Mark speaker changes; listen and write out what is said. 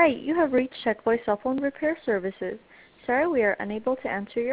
Speaker 1: Hi, you have reached Checkboy Cell Phone Repair Services. Sorry, we are unable to answer your